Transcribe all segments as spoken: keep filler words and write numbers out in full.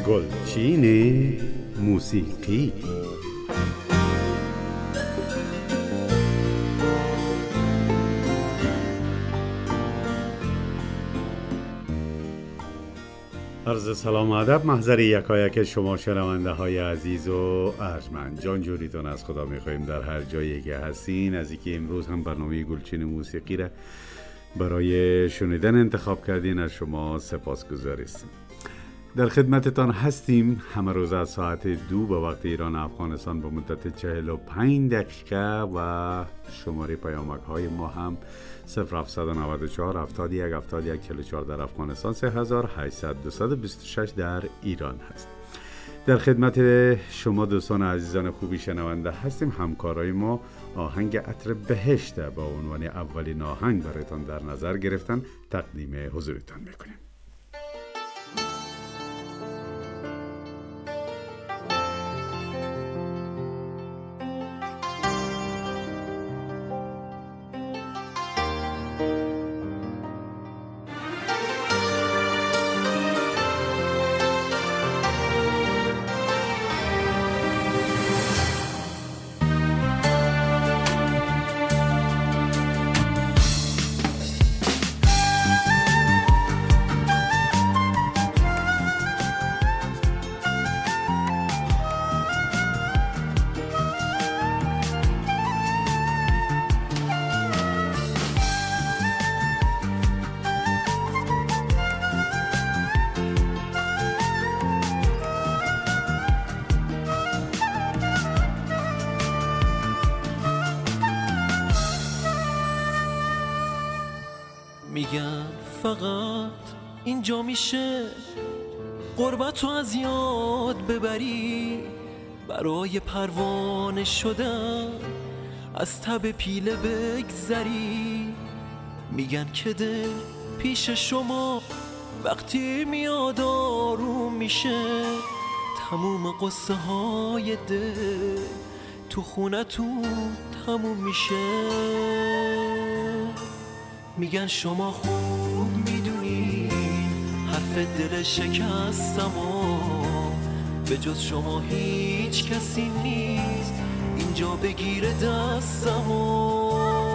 گلچین موسیقی. عرض سلام و ادب محضر یکایک شما شنونده های عزیز و ارجمند. جان جوریتون از خدا میخواییم در هر جایی که هستین. از اینکه امروز هم برنامه گلچین موسیقی را برای شنیدن انتخاب کردین از شما سپاسگزار هستیم. در خدمتتان هستیم همه روز از ساعت دو به وقت ایران و افغانستان به مدت چهل و پنج دقیقه و شماره پیامک های ما هم صفر هفتصد و نود و چهار هفتاد و یک هفتاد و یک چهل و چهار در افغانستان، سه هزار و هشتصد دویست و بیست و شش در ایران هست. در خدمت شما دوستان عزیزان خوبی شنونده هستیم. همکارای ما آهنگ عطر بهشت با عنوان اولین آهنگ برایتان در نظر گرفتن تقدیم حضورتان میکنیم. میگن فقط اینجا میشه غربت رو از یاد ببری، برای پروانه شدن از تب پیله بگذری. میگن که دل پیش شما وقتی میاد آروم میشه، تموم قصه های دل تو خونتون تموم میشه. میگن شما خوب میدونی حرف دل شکستم و به جز شما هیچ کسی نیست اینجا بگیره دستم و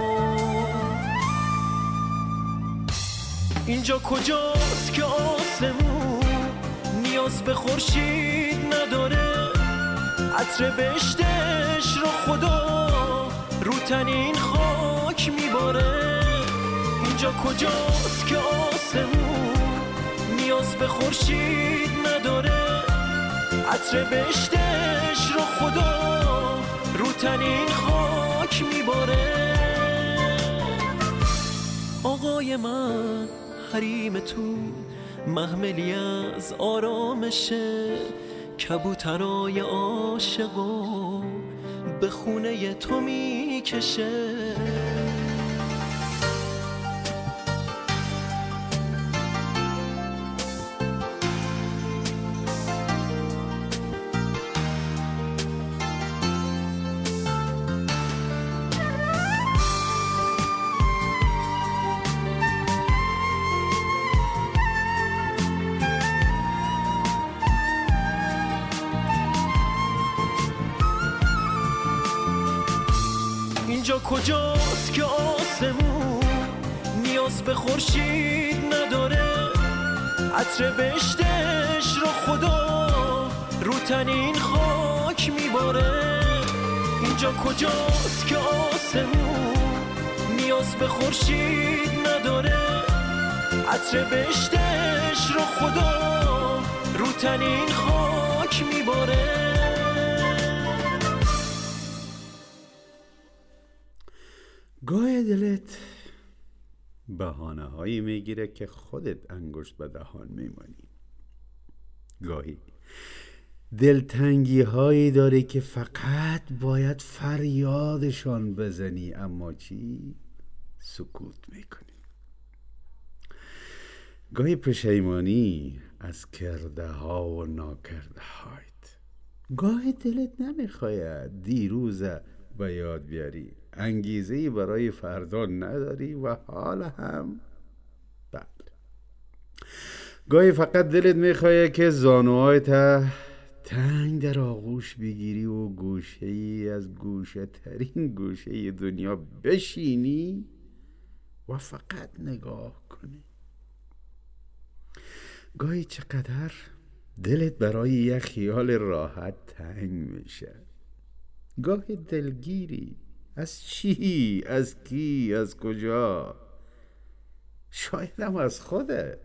اینجا کجاست که آسمون نیاز به خورشید نداره، عطر بهشتش رو خدا رو تن این خاک میباره. اینجا کجاست که آسمون نیاز به خورشید نداره، عطر بهشتش رو خدا رو تن این خاک میباره. آقای من حریمتون محملی از آرامشه، کبوترای عاشقو به خونه تو میکشه. اینجا کجاست که آسمون نیاز به خورشید نداره، عطر بهشتش رو خدا رو تن این خاک میباره. اینجا کجاست که آسمون نیاز به خورشید نداره، عطر بهشتش رو خدا رو تن این خاک میباره. گاهی دلت بهانه هایی میگیره که خودت انگشت به دهان میمانی. گاهی دلتنگی هایی داری که فقط باید فریادشان بزنی، اما چی؟ سکوت میکنی. گاهی پشیمانی از کرده ها و ناکرده هایت. گاهی دلت نمیخواید دیروز به یاد بیاری، انگیزه‌ای برای فردا نداری و حال هم بد. گاهی فقط دلت میخواه که زانوهای ته تنگ در آغوش بگیری و گوشه ای از گوشه ترین گوشه دنیا بشینی و فقط نگاه کنی. گاهی چقدر دلت برای یک خیال راحت تنگ میشه. گاهی دلگیری از چی؟ از کی؟ از کجا؟ شاید هم از خودت.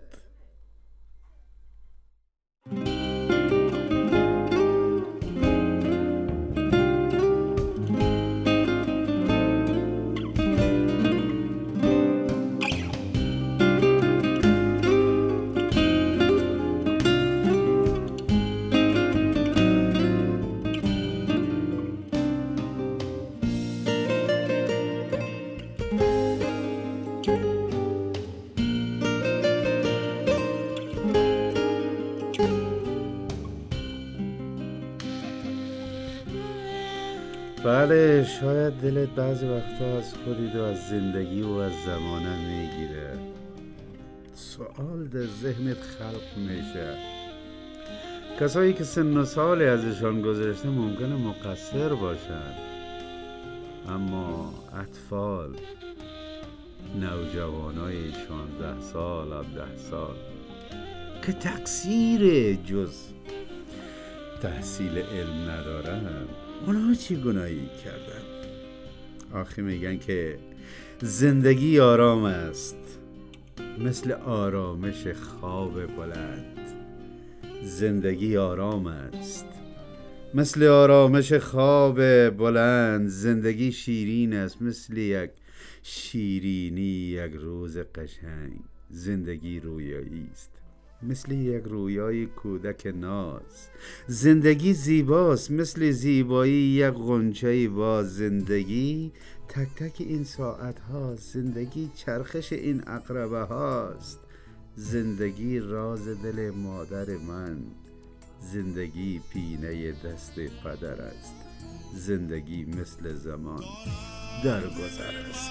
بله، شاید دلت بعضی وقتا از خودت و از زندگی و از زمانه میگیره. سوال در ذهنت خلق میشه. کسایی که سن و سالی ازشان گذشته ممکنه مقصر باشن، اما اطفال، نوجوانای شانزده سال، هفده سال که تقصیر جز تحصیل علم ندارن، اونا چی گناهی کردن؟ آخه میگن که زندگی آرام است، مثل آرامش خواب بلند. زندگی آرام است مثل آرامش خواب بلند. زندگی شیرین است مثل یک شیرینی یک روز قشنگ. زندگی رویایی است مثل یک رویای کودک ناز. زندگی زیباست مثل زیبایی یک غنچه باز. زندگی تک تک این ساعت هاست. زندگی چرخش این عقربه هاست. زندگی راز دل مادر من. زندگی پینه دست پدر است. زندگی مثل زمان در گذر است.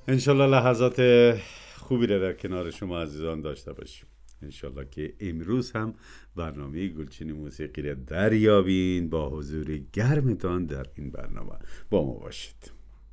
انشالله لحظات خوبی را در کنار شما عزیزان داشته باشیم. انشالله که امروز هم برنامه گلچین موسیقی را دریابین. با حضور گرمتان در این برنامه با ما باشید.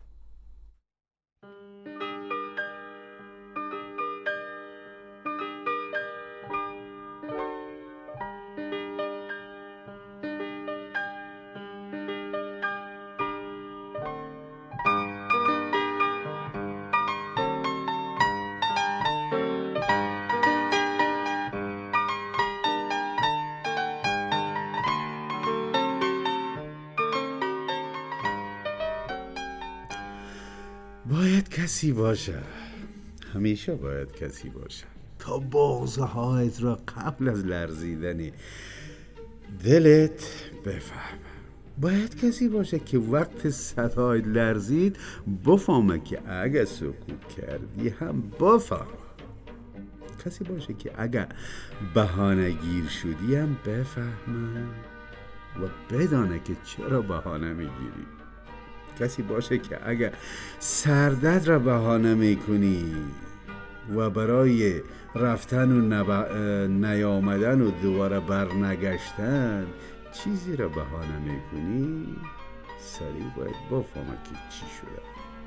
باید کسی باشه، همیشه باید کسی باشه تا بغضه هایت را قبل از لرزیدن دلت بفهم. باید کسی باشه که وقت صدای لرزید بفهمه که اگه سکوت کردی هم بفهم. کسی باشه که اگه بهانه گیر شدی هم بفهمه و بدانه که چرا بهانه میگیری. کسی باشه که اگه سردت را بهانه میکنی و برای رفتن و نب... نیامدن و دوباره برنگشتن چیزی را بهانه میکنی، سریع باید بفهمه که چی شده.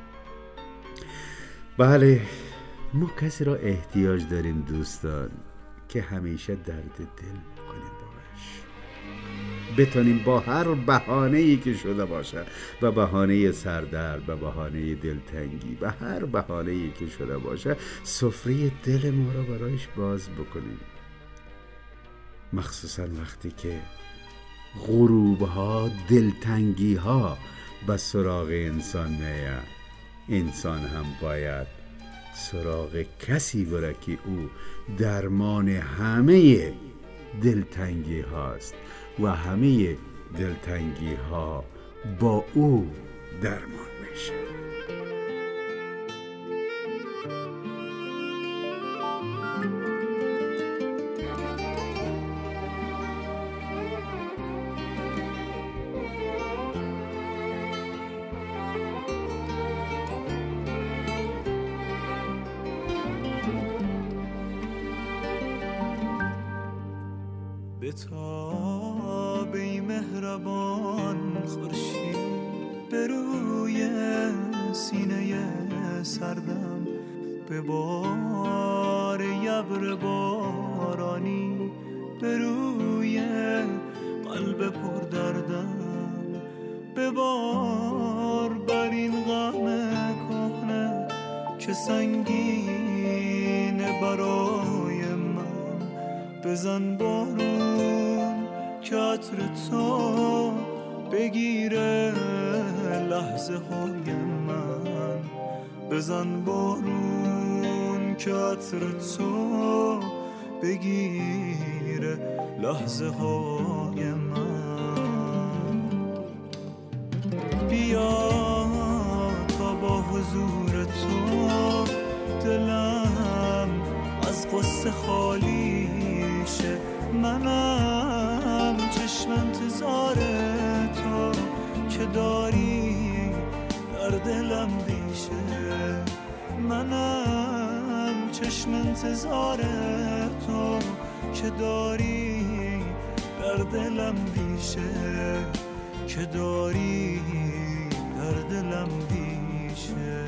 بله، ما کسی را احتیاج داریم دوستان که همیشه درد دل کنیم باش، بتونیم با هر بهانه‌ای که شده باشه، و بهانه سردرد، و بهانه دلتنگی، و هر بهانه‌ای که شده باشه سفره دل ما را برایش باز بکنیم. مخصوصا وقتی که غروب‌ها، دلتنگی‌ها به سراغ انسان میاد، انسان هم باید سراغ کسی بره که او درمان همه دلتنگی هاست و همه دلتنگی ها با او درمان میشه. به تاب ای مهربان خورشید، به روی سینه سردم، به بار ابر بارانی، به روی قلب پر دردم، به بار بر این غم کهنه که سنگین برای من. بزن بارون که عطر تو بگیره لحظه های من. بزن بارون که عطر تو بگیره لحظه های من. بیا تا با حضور تو دلم از غصه خالی شه. منم چشم انتظار تو که داری در دلم بیشه. منم چشم انتظار تو که داری در دلم بیشه، که داری در دلم بیشه.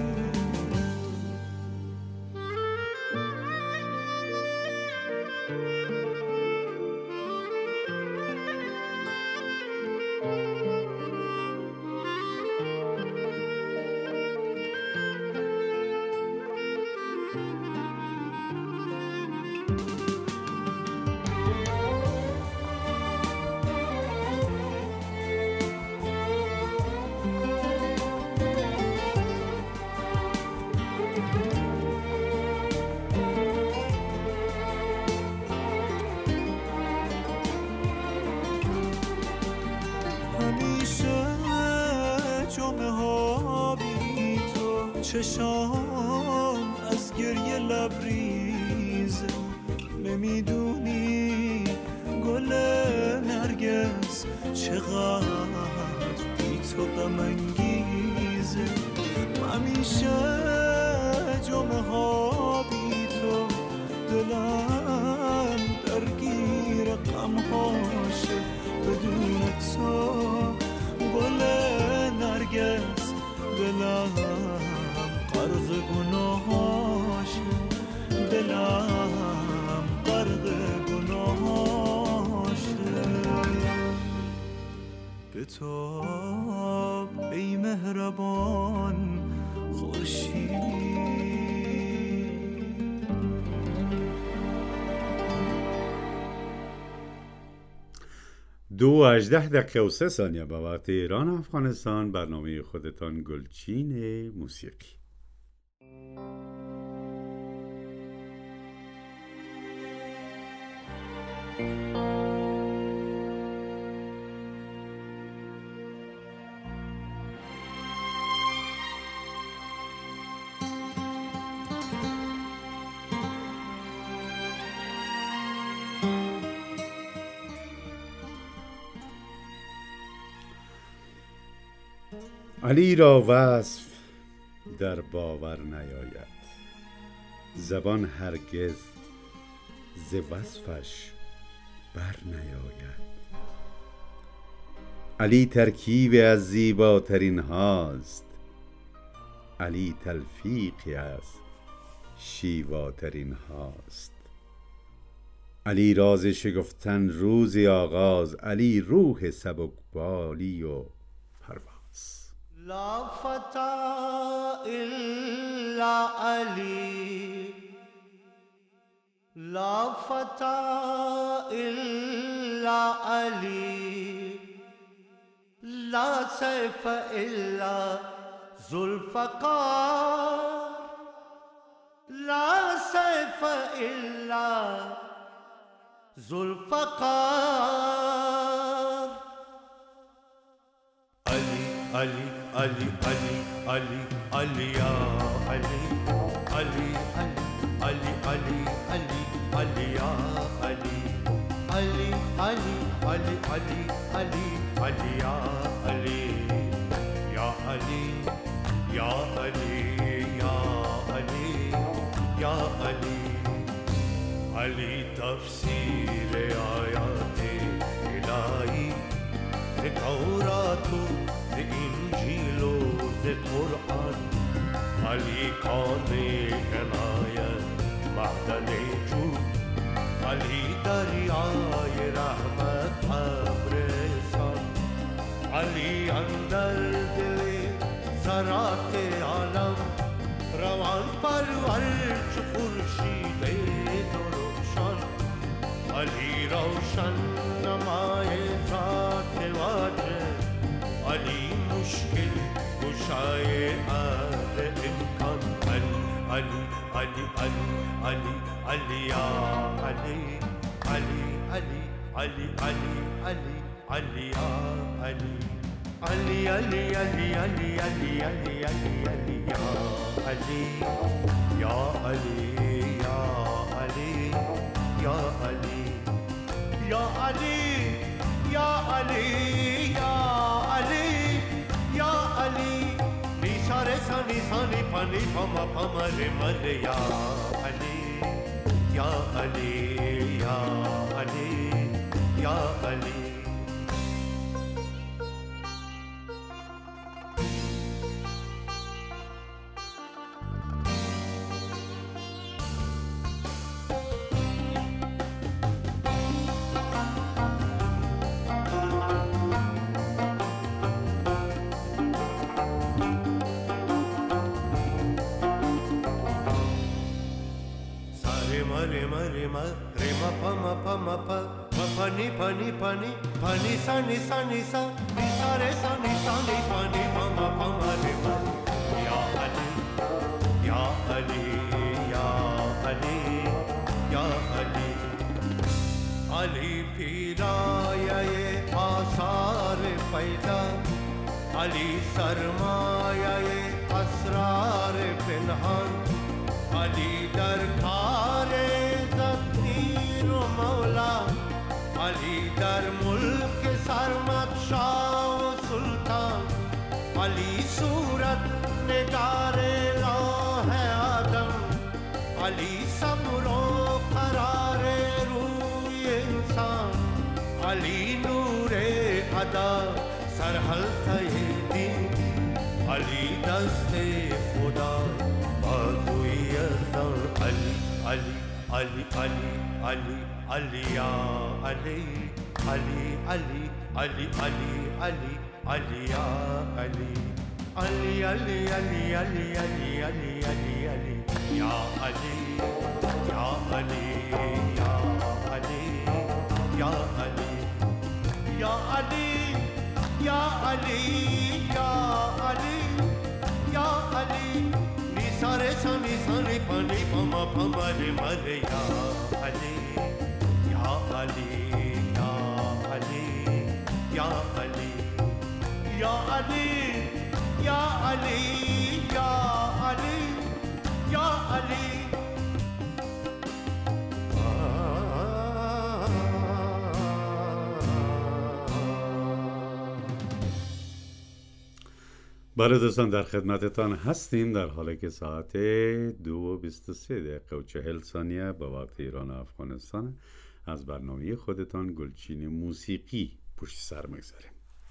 چشام از گریه لبریزه، نمیدونی گل نرگس چقدر بی تو غم انگیزه. همیشه جمعه ها بی تو دلم درگیر غم هاشه بدون تو گل نرگس دلم غرق گناهاشه دلم غرق گناهاشه بتاب ای مهربان خورشید دو و هجده دقیقه و سه ثانیه به وقت ایران افغانستان. برنامه خودتان گلچین موسیقی. علی را وصف در باور نیاید، زبان هرگز ز وصفش بر نیاید. علی ترکیب از زیباترین هاست، علی تلفیقی از شیواترین هاست. علی راز شگفتن روزی آغاز، علی روح سبکبالی و پرواز. لا فتى إلا علي لا فتى إلا علي لا سيف إلا ذوالفقار لا سيف إلا ذوالفقار علي علي علي علي علي علي يا علي علي علي علي علي علي يا علي علي علي علي علي علي علي يا علي يا علي يا علي يا علي يا علي علي تفسير آيات إلهي التوراة الإنجيل القرآن علي كان عناية معدن جود علي دریای رحمت ابرسان علي اندر دل ذرات عالم روان پرور چو خورشید درخشان علي روشن نمای ذات واجه علي مشکل گشای اهل امکان علي علي علي علي علي يا علي علي علي علي علي علي علي يا علي علي علي علي علي علي علي علي علي يا علي يا علي يا علي يا علي يا علي يا علي يا علي يا علي نيساري ساني ساني پاني پما پما ري مر يا علي يا علي يا علي يا علي Mare mare ma re ma pa ma pa ma pa ma pa ni pa ni pa ni pa ni sa ni sa ni sa ni sa re sa ni sa ni pa ni pa ma pa ma re ma ya Ali ya Ali ya Ali ya Ali Ali piraya ye asar paida Ali sarmaya ye asrar pinhan Ali dar khare zakir maula Ali dar mulk sarmat shah sultan Ali surat negare law hai adam علی صبر و قرار روی انسان، علی نور ادب سرحلقه دین، علی دست خدا بازوی ازان، علی علی علی علی علی علی یا علی علی علی علی علی علی علی یا علی علی علی علی علی علی علی علی علی یا علی یا علی یا علی یا علی یا علی یا علی یا علی یا علی निसारे सानी सानी पानी पमा पमा रे मरे या अली या अली या अली या अली या अली या अली या अली या अली بله دوستان، در خدمتتان هستیم در حالی که ساعت دو و بیست و سه دقیقه و چهل ثانیه به وقت ایران و افغانستان. از برنامه خودتان گلچین موسیقی پشت سر میگذاریم.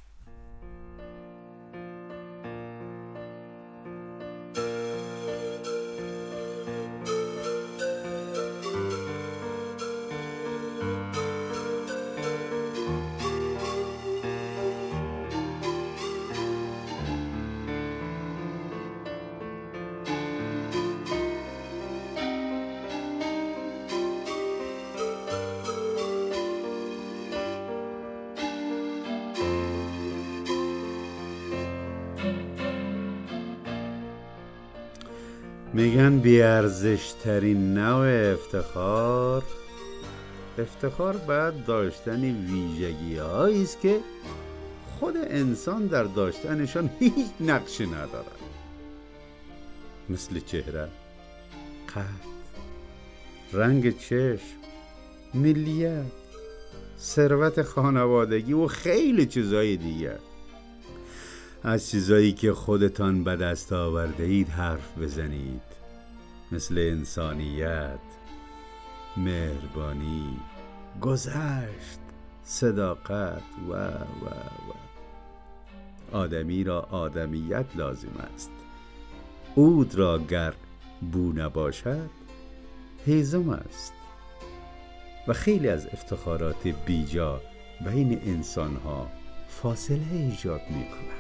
میگن بیارزش ترین نوع افتخار افتخار باید داشتن ویژگی هایی است که خود انسان در داشتنشان هیچ نقشی ندارد، مثل چهره، قد، رنگ چشم، ملیت، ثروت خانوادگی و خیلی چیزای دیگر. از چیزایی که خودتان به دست آورده اید حرف بزنید، مثل انسانیت، مهربانی، گذشت، صداقت و و و آدمی را آدمیت لازم است. عود را گر بو نباشد هیزم است. و خیلی از افتخارات بیجا بین انسانها فاصله ایجاد می کند.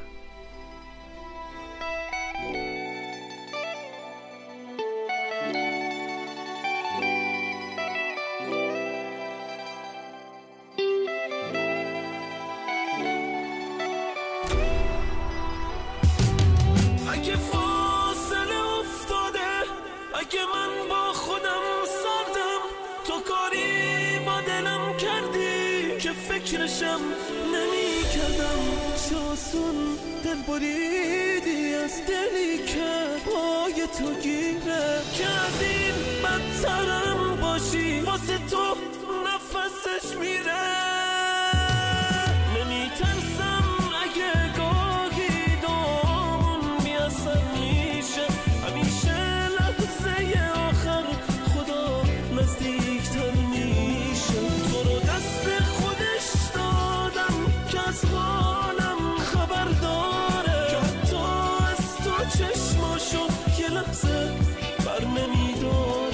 اگه فاصله افتاده، اگه من با خودم سردم، تو کاری با دلم کردی که فکرشم نمی کردم. چاسون دل بریدی از دلی که پای تو گیره، که از این بدترم باشی واسه تو نفسش میره. نمی ترسم اگه گاهی دامون میاسم میشه، همیشه لحظه آخر خدا نزدیکتر میشه. تو رو دست خودش دادم که از حالم خبر داره، که حتی از تو چشماشو یه لحظه بر نمیداره.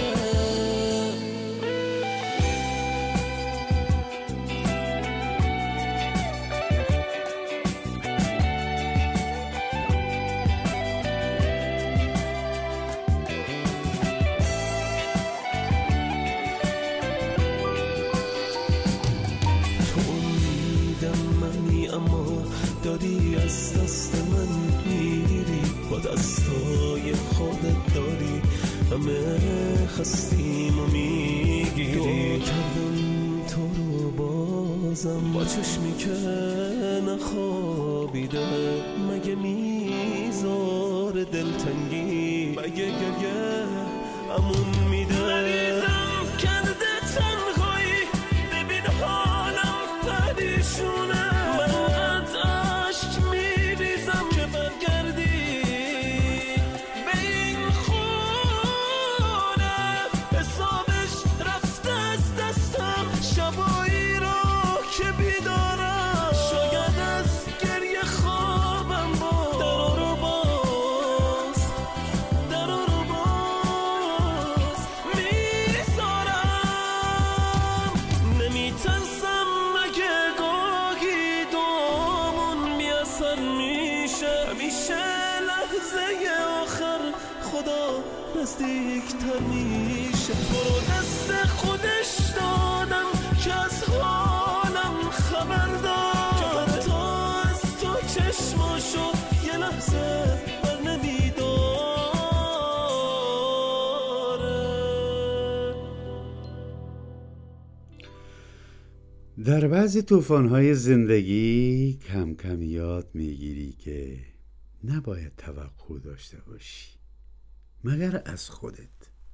داری از دست من میری، با دستای خودت داری همه خستیم و میگیری. دعا کردم تو رو بازم با چشمی که نخوابیده، مگه میذار دلتنگی، مگه گریه امون میده. مریضم کرده تنهایی، ببین حالم پریشونه. میشه لحظه آخر خدا نزدیکتر میشه. تو رو دست خودش دادم که از حالم خبر دار، که حتی از تو چشماشو یه لحظه بر نمیداره. در بعضی طوفان‌های زندگی کم کم یاد میگیری که نباید توقع داشته باشی مگر از خودت.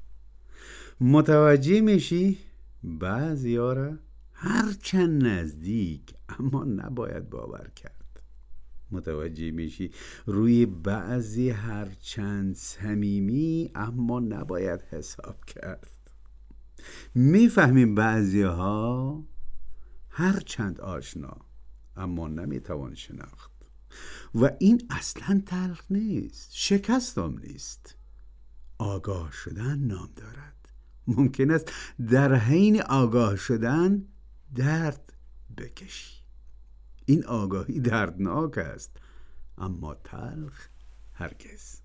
متوجه میشی بعضیا را هرچند نزدیک اما نباید باور کرد. متوجه میشی روی بعضی هرچند صمیمی اما نباید حساب کرد. میفهمیم بعضیها هرچند آشنا اما نمیتوان شناخت و این اصلا تلخ نیست، شکستم نیست. آگاه شدن نام دارد. ممکن است در حین آگاه شدن درد بکشی. این آگاهی دردناک است اما تلخ هرگز.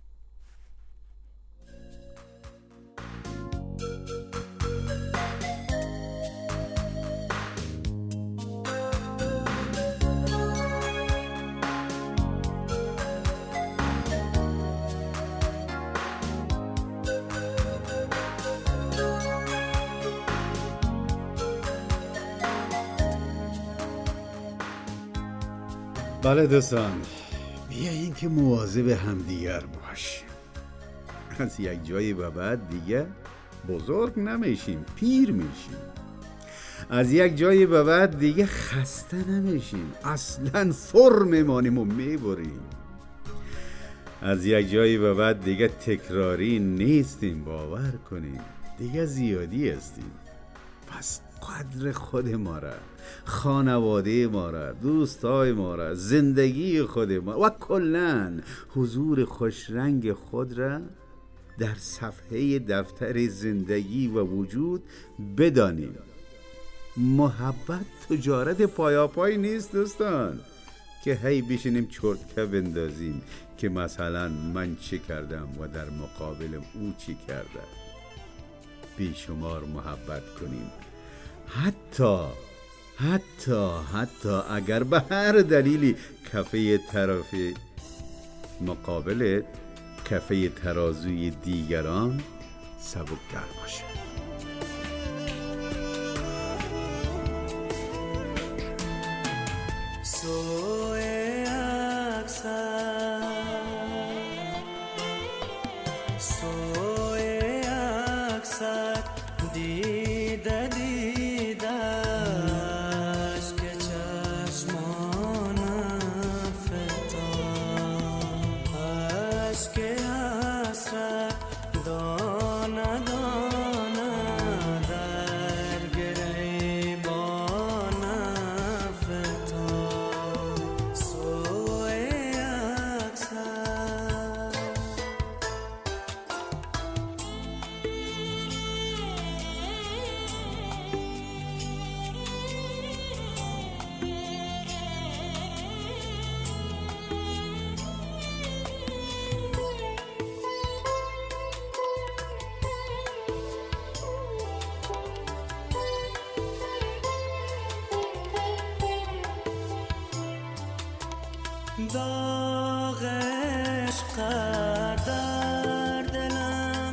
بله دوستان، بیایین که مواظب همدیگر باشیم. از یک جایی به بعد دیگه بزرگ نمیشیم، پیر میشیم. از یک جایی به بعد دیگه خسته نمیشیم، اصلا فرم میمانیم و میبریم. از یک جایی به بعد دیگه تکراری نیستیم، باور کنیم دیگه زیادی هستیم. پس قدر خود ما را، خانواده ما را، دوستای ما را، زندگی خود ما و کلاً حضور خوشرنگ خود را در صفحه دفتر زندگی و وجود بدانیم. محبت تجارت پایاپای نیست دوستان که هی بشینیم چرتکه بندازیم که مثلا من چی کردم و در مقابل او چی کرده. بیشمار محبت کنیم، حتی حتی حتی اگر به هر دلیلی کفه طرف مقابل کفه ترازوی دیگران سبکتر باشه. سوی اکثر سوی اکثر دیده دیدش که چشمان فتان عشق حسرت دانه دانه در گریبان فتان سوی اکثر. داغ عشق در دلم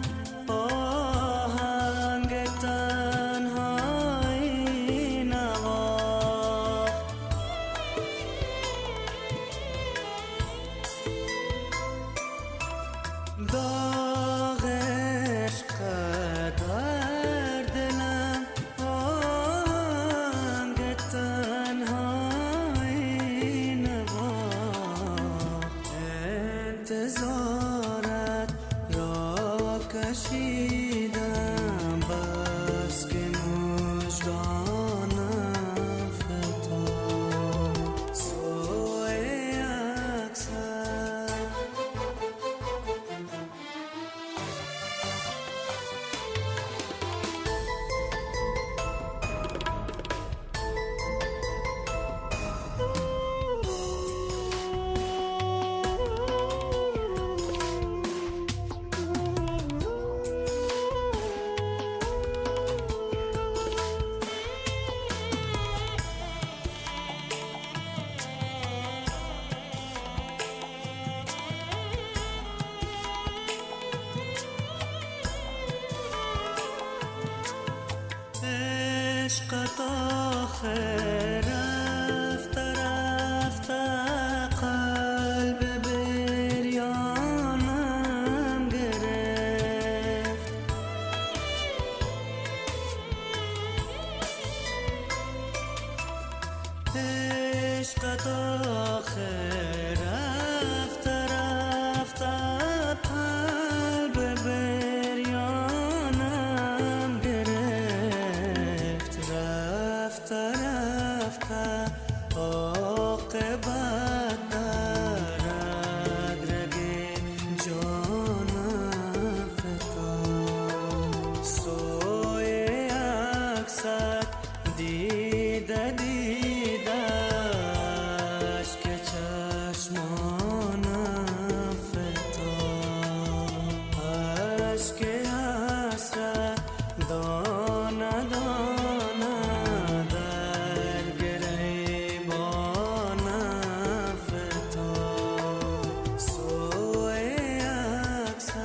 آهنگ تنهایی نواخت. داغ عشق در دلم آهنگ تنهایی نواخت. انتظارت را کشیدم بس که مژگانم فتاد سوی اکثر. عشقت آخر رفت رفت قلب بریانم گرفت عشقت آخر رفت رفت قلب بریانم گرفت رفت رفت عاقبت در رگ رگ جانم فتاد سوی عکست دیده دیدش که چشمانم فتاد اشک حسرت دانه دانه در گریبانم فتاد سوی عکست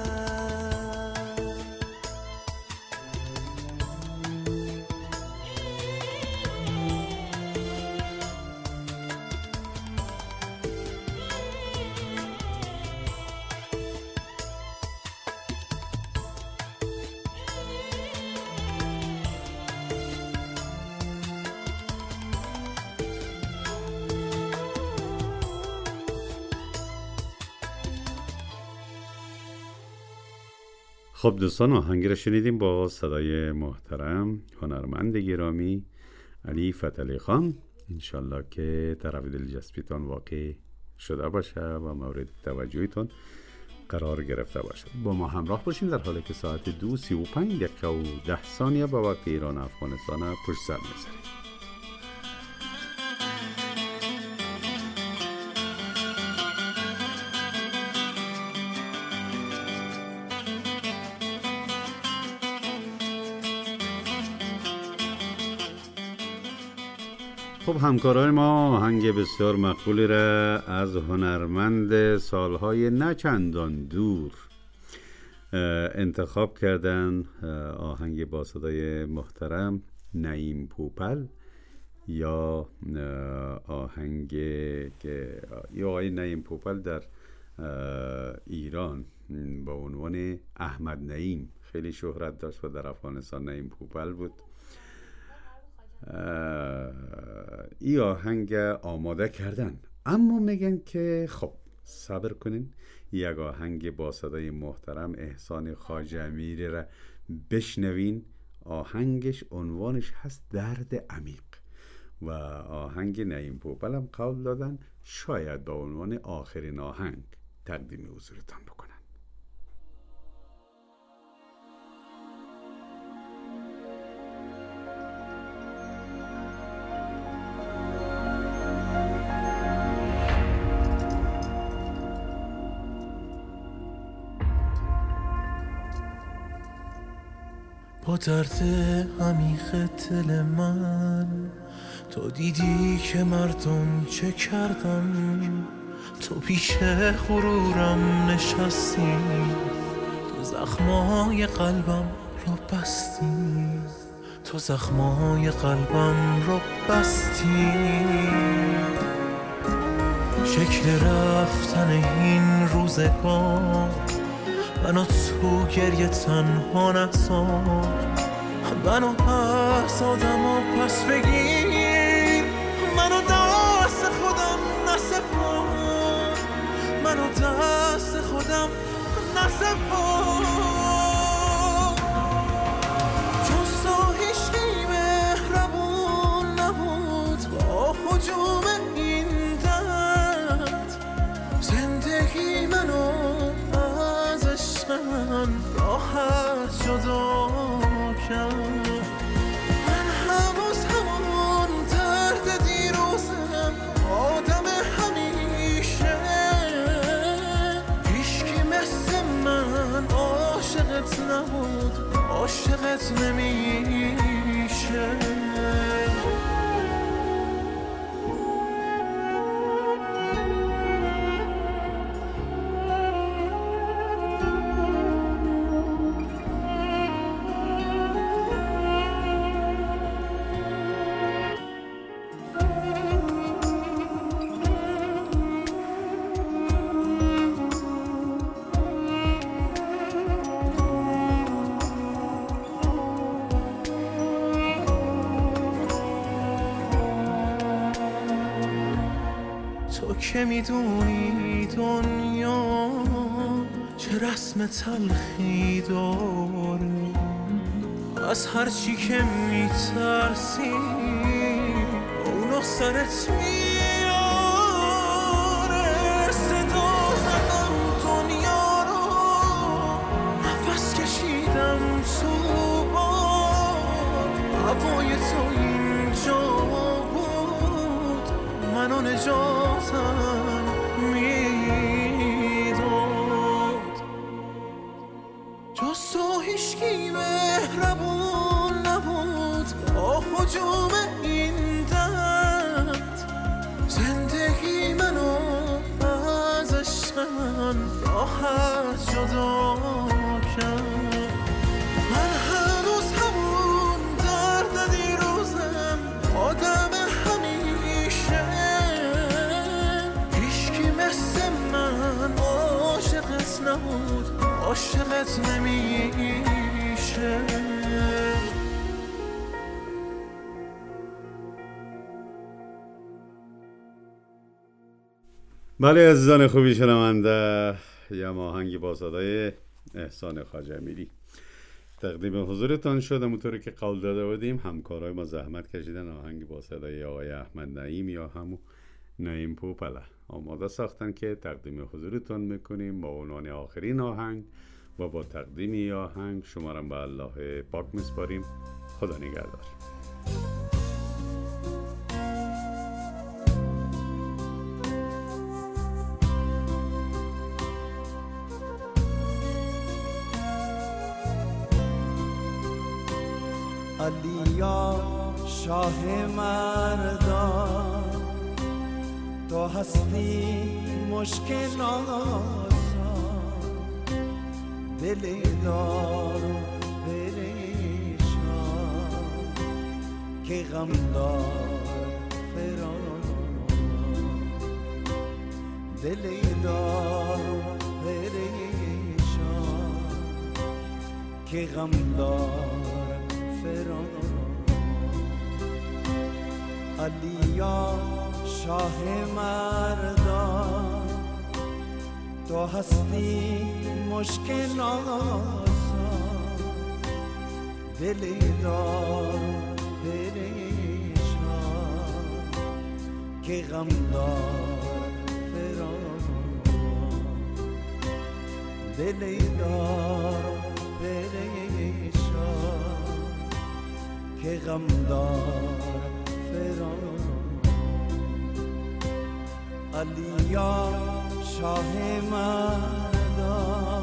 خب دوستان، آهنگی را شنیدیم با صدای محترم هنرمند گرامی علی فتحعلی خان. انشالله که طرف دلچسپیتان واقع شده باشه و مورد توجهتان قرار گرفته باشه. با ما همراه باشین در حالی که ساعت دو سی و پنج دقیقه و ده ثانیه به وقت ایران و افغانستان پشت سر می‌ذاریم. خب همکارای ما آهنگ بسیار مقبولی را از هنرمند سالهای نچندان دور انتخاب کردن. آهنگ با صدای محترم نعیم پوپل یا آهنگ که یا آقای نعیم پوپل در ایران با عنوان احمد نعیم خیلی شهرت داشت و در افغانستان نعیم پوپل بود. ای آهنگ آماده کردن، اما میگن که خب صبر کنین، یک آهنگ با صدای محترم احسان خواجه امیری را بشنوین. آهنگش عنوانش هست درد عمیق و آهنگ نعیم پوپل هم قول دادن شاید با عنوان آخرین آهنگ تقدیم حضورتان بکنن. با درد عمیق دل من تو دیدی که مردم چه کردم، تو پیش غرورم نشستی، تو زخمای قلبم رو بستی، تو زخمای قلبم رو بستی. شکل رفتن این روزگار منو تو گریه تنها نذار، منو از آدم و پس بگیر، منو دست خودم نسپار، منو دست خودم نسپار. جز تو هیچکی مهربون نبود با هجوم این درد، زندگی منو از عشق من راحت جدا کرد. من هنوز همون درد دیروزم، آدم همیشه، هیچکی مثل من عاشقت نبود، عاشقت نمیشه. تو که میدونی دنیا چه رسم تلخی داره، از هرچی که میترسی اونو سرت میاره. صدا زدم دنیا رو، نفس کشیدم تو باد، هوای تو اینجا بود، منو نجاتم میداد. جز تو هیچکی مهربون نبود با حجوم این درد، زندگی منو از عشق من راحت جدا کرد. من هنوز همون درد دیروزم، آدم همیشه، هیچکی مثل من عاشقت نبود، عاشقت نمیشه. بله عزیزان خوبی شنونده، یه آهنگی با صدای احسان خواجه امیری تقدیم حضورتان شد. همونطوری که قول داده بودیم همکارای ما زحمت کشیدن آهنگی با صدای آقای احمد نعیم یا همون نعیم پوپله آماده ساختن که تقدیم حضورتان میکنیم با عنوان آخرین آهنگ و با تقدیم آهنگ شما را به الله پاک میسپاریم. خدا نگهدار. علیا شاه مردان، تو هستی مشکل آسان، دل دار و پریشان که غم دار فران، دل دار و پریشان که غم دار فران. علیا شاه مردان، تو هستی مشکل آسان، دل دار پریشان که غم دار فران، دل دار پریشان که غم دار فران. علیا شاه مردان.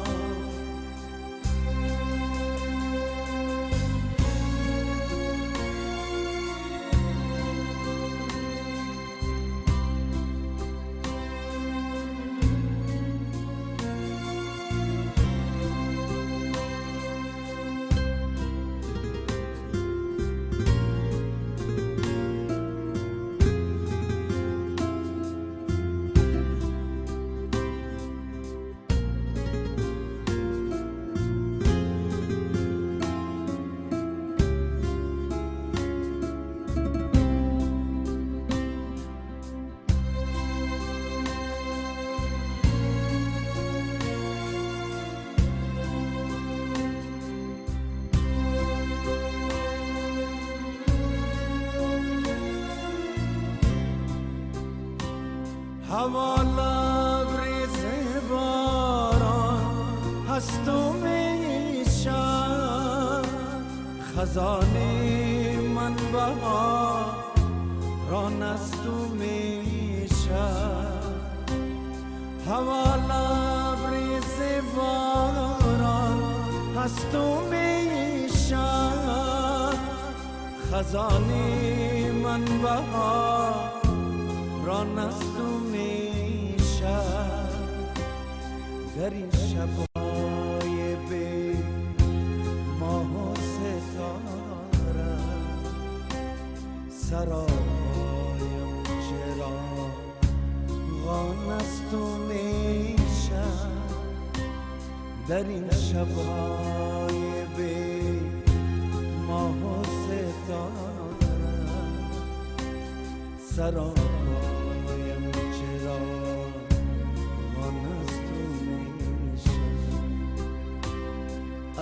هوا لبریز باران هست و میشم، خزانه من بهاران است و میشم. هوا لبریز باران هست و میشم، خزانه من بهاران است و در این شبای بی ماه و ستاره سرایم چراغان است و میشم. در این شبای بی ماه و ستاره سرایم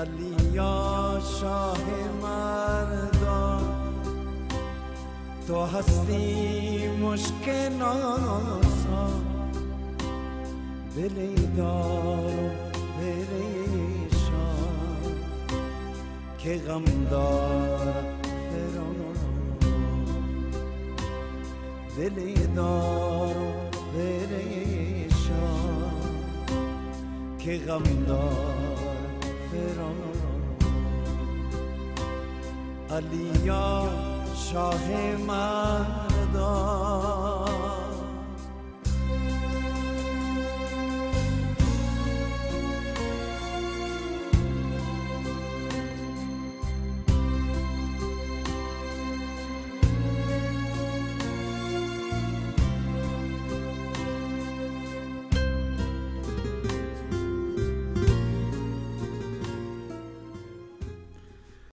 علیا شاه مردان، تو هستی مشک ناسا، دلی دار و پریشان که غم دار فران، دلی دار و پریشان که غم دار فران. علیا شاه مردان